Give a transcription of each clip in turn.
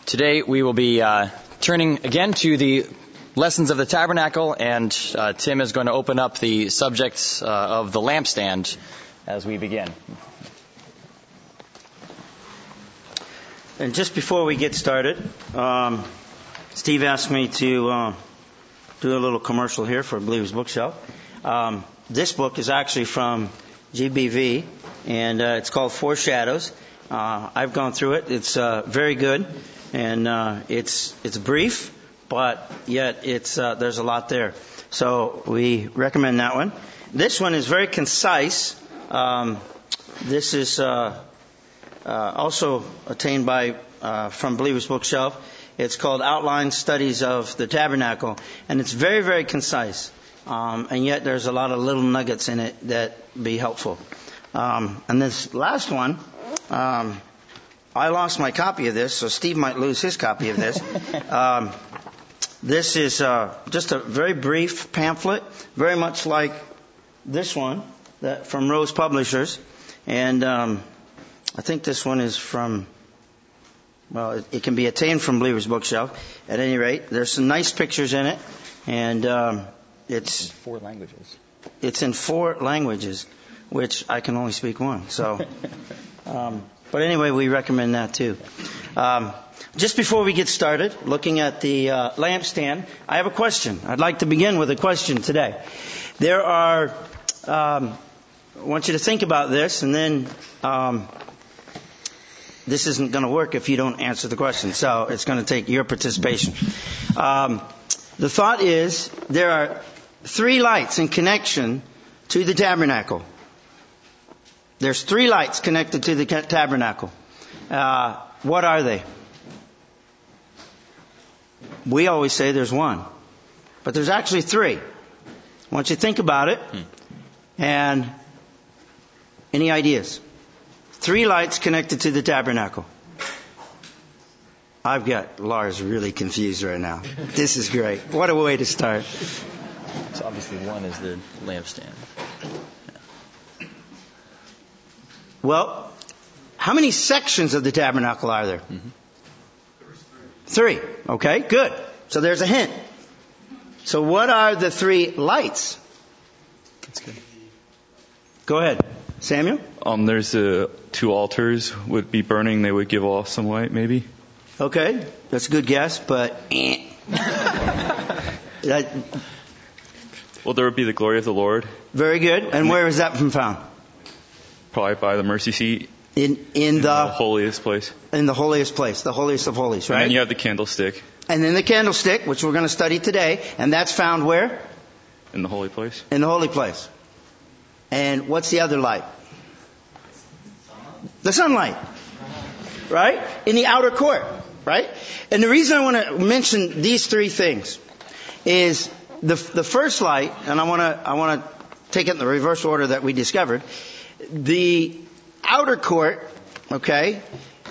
Today we will be turning again to the lessons of the tabernacle, and Tim is going to open up the subject of the lampstand as we begin. And just before we get started, Steve asked me to do a little commercial here for Believer's Bookshelf. This book is actually from GBV, and it's called Foreshadows. I've gone through it. It's very good, and it's brief, but yet there's a lot there. So we recommend that one. This one is very concise. This is also attained by from Believer's Bookshelf. It's called Outline Studies of the Tabernacle, and it's very, very concise. And yet there's a lot of little nuggets in it that be helpful. And this last one, I lost my copy of this, so Steve might lose his copy of this. This is just a very brief pamphlet, very much like this one from Rose Publishers. And I think this one is from, well, it can be attained from Believer's Bookshelf. At any rate, there's some nice pictures in it, and it's in 4 languages. It's in 4 languages, which I can only speak one. So, but anyway, we recommend that too. Just before we get started, looking at the lampstand, I have a question. I'd like to begin with a question today. There are, I want you to think about this, and then this isn't going to work if you don't answer the question. So it's going to take your participation. The thought is there are 3 lights in connection to the tabernacle. There's 3 lights connected to the tabernacle. What are they? We always say there's 1, but there's actually 3. I want you to think about it. And any ideas? 3 lights connected to the tabernacle. I've got Lars really confused right now. This is great. What a way to start. So obviously 1 is the lampstand. Well, how many sections of the tabernacle are there? 3. Okay, good. So there's a hint. So what are the 3 lights? That's good. Go ahead, Samuel. There's 2 altars would be burning. They would give off some light, maybe. Okay, that's a good guess, but Well, there would be the glory of the Lord. Very good. And where is that found? Probably by the mercy seat. In the holiest place. In the holiest place, the holiest of holies, right? And then you have the candlestick. And then the candlestick, which we're going to study today, and that's found where? In the holy place. In the holy place. And what's the other light? The sunlight. Right? In the outer court. Right? And the reason I want to mention these 3 things is the first light, and I want to take it in the reverse order that we discovered. The outer court, okay,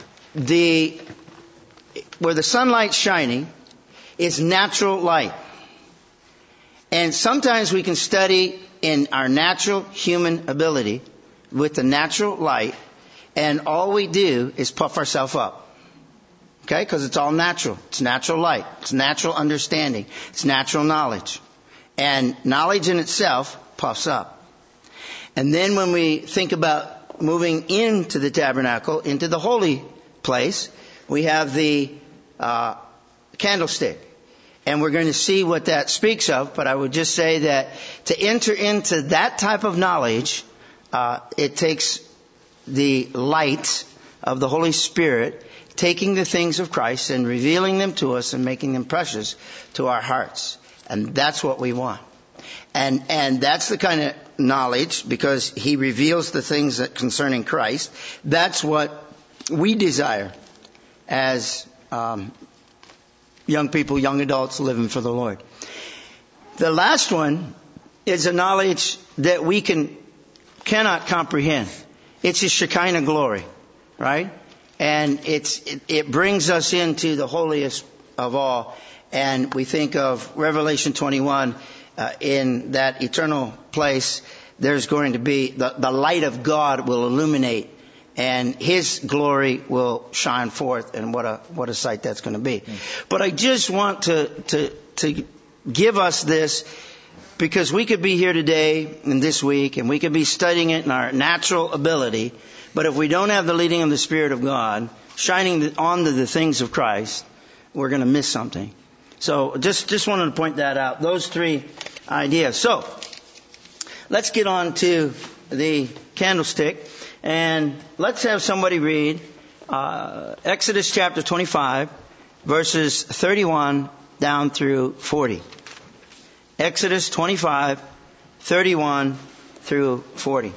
where the sunlight's shining is natural light. And sometimes we can study in our natural human ability with the natural light, and all we do is puff ourselves up. Okay? Because it's all natural. It's natural light. It's natural understanding. It's natural knowledge. And knowledge in itself puffs up. And then when we think about moving into the tabernacle, into the holy place, we have the candlestick. And we're going to see what that speaks of, but I would just say that to enter into that type of knowledge, it takes the light of the Holy Spirit taking the things of Christ and revealing them to us and making them precious to our hearts. And that's what we want. And that's the kind of knowledge, because He reveals the things that concerning Christ. That's what we desire as young people, young adults living for the Lord. The last one is a knowledge that we cannot comprehend. It's His Shekinah glory, right? And it brings us into the holiest of all. And we think of Revelation 21, in that eternal place, there's going to be, the light of God will illuminate and His glory will shine forth, and what a sight that's going to be. But I just want to give us this, because we could be here today and this week, and we could be studying it in our natural ability, but if we don't have the leading of the Spirit of God shining on to the things of Christ, we're going to miss something. So just wanted to point that out. Those three ideas. So let's get on to the candlestick, and let's have somebody read Exodus chapter 25, verses 31 down through 40. Exodus 25, 31 through 40.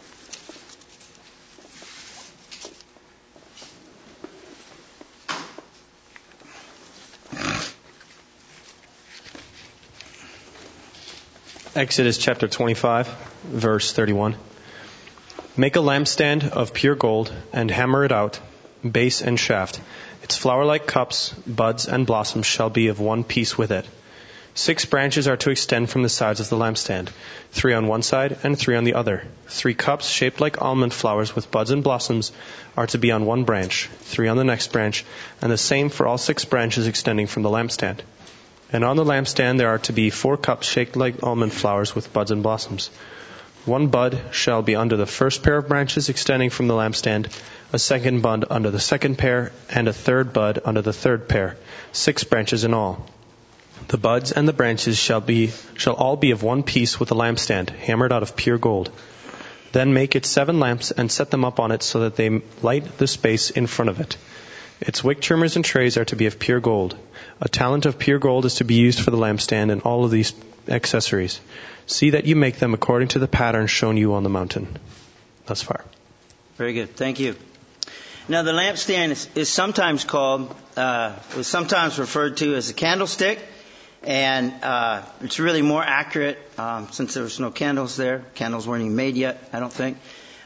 Exodus chapter 25, verse 31. Make a lampstand of pure gold and hammer it out, base and shaft. Its flower-like cups, buds, and blossoms shall be of one piece with it. 6 branches are to extend from the sides of the lampstand, 3 on one side and 3 on the other. 3 cups shaped like almond flowers with buds and blossoms are to be on one branch, 3 on the next branch, and the same for all 6 branches extending from the lampstand. And on the lampstand there are to be 4 cups shaped like almond flowers with buds and blossoms. 1 bud shall be under the first pair of branches extending from the lampstand, a second bud under the second pair, and a third bud under the third pair, 6 branches in all. The buds and the branches shall all be of one piece with the lampstand, hammered out of pure gold. Then make it 7 lamps and set them up on it so that they light the space in front of it. Its wick trimmers and trays are to be of pure gold. A talent of pure gold is to be used for the lampstand and all of these accessories. See that you make them according to the pattern shown you on the mountain. Thus far. Very good. Thank you. Now, the lampstand is sometimes sometimes referred to as a candlestick. And it's really more accurate, since there was no candles there. Candles weren't even made yet, I don't think.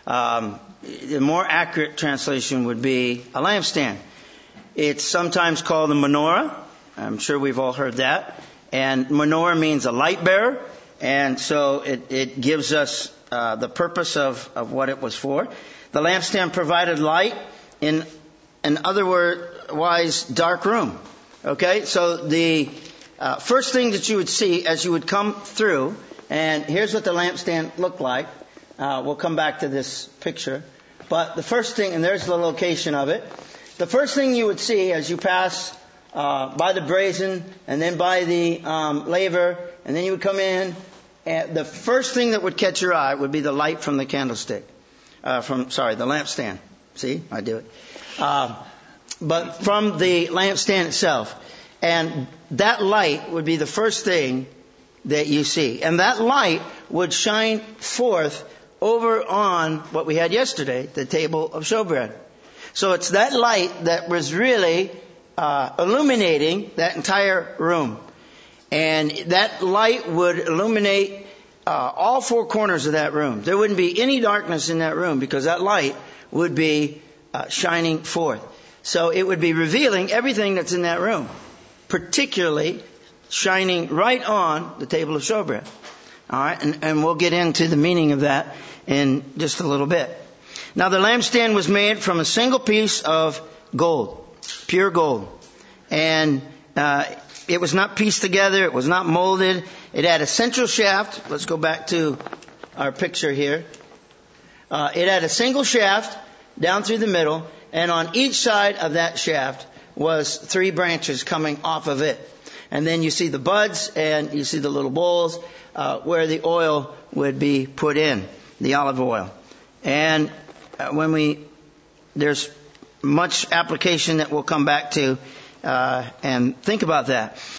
The more accurate translation would be a lampstand. It's sometimes called a menorah. I'm sure we've all heard that. And menorah means a light bearer. And so it gives us the purpose of what it was for. The lampstand provided light in an otherwise dark room. Okay, so the first thing that you would see as you would come through, and here's what the lampstand looked like. We'll come back to this picture. But the first thing, and there's the location of it. The first thing you would see as you pass by the brazen, and then by the laver, and then you would come in, and the first thing that would catch your eye would be the light from the candlestick. The lampstand. See, I do it. But from the lampstand itself. And that light would be the first thing that you see. And that light would shine forth over on what we had yesterday, the table of showbread. So it's that light that was really illuminating that entire room. And that light would illuminate all 4 corners of that room. There wouldn't be any darkness in that room because that light would be shining forth. So it would be revealing everything that's in that room, particularly shining right on the table of showbread. All right, and we'll get into the meaning of that in just a little bit. Now, the lampstand was made from a single piece of gold, pure gold. And it was not pieced together. It was not molded. It had a central shaft. Let's go back to our picture here. It had a single shaft down through the middle. And on each side of that shaft was 3 branches coming off of it. And then you see the buds and you see the little bowls where the oil would be put in, the olive oil. And there's much application that we'll come back to and think about that.